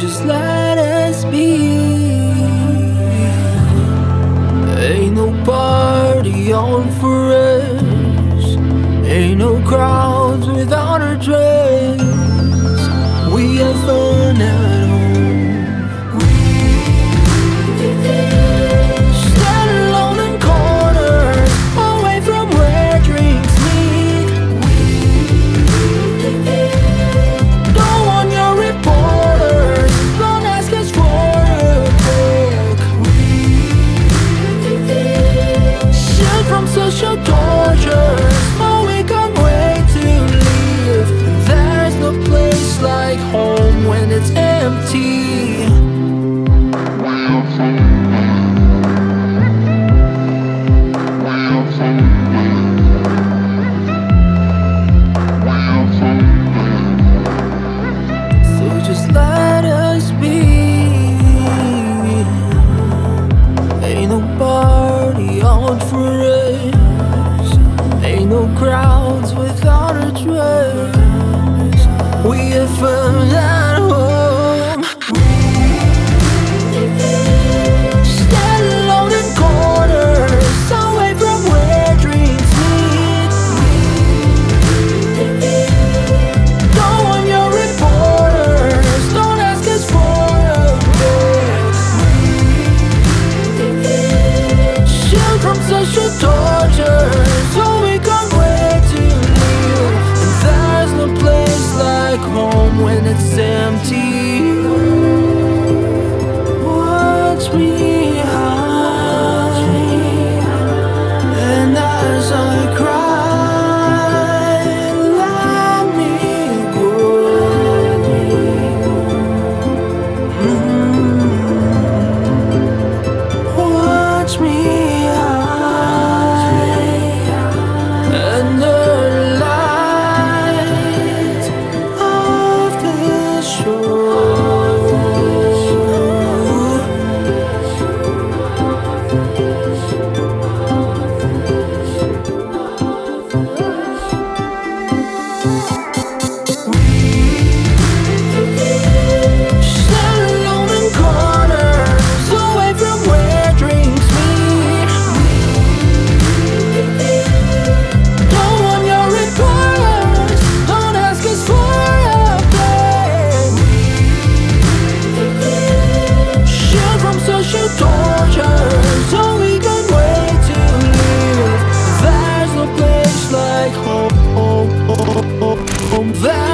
just let us be. Ain't no party on for us, ain't no crowds without a trace. We have fun at home. Stand alone in corners, away from where drinks meet. Don't want your reporters, don't ask us for a break. Shield from social torture, oh we can't wait to leave. There's no place like home when it's empty. So just let us be. Ain't no party on for us, ain't no crowds without a trace. We have fun at home. Stand alone in corners, away from where dreams meet. Don't want your reporters, don't ask us for a break. Shield from social torture, so we can't wait to leave. And there's no place like home when it's empty. Watch me hide, and as I cry, let me go. Watch me hide under the light of the shore. Stand alone in corners, away from where dreams meet. Don't want your reporters, don't ask us for a break. Shield from social torture, so we can wait to leave. There's no place like home.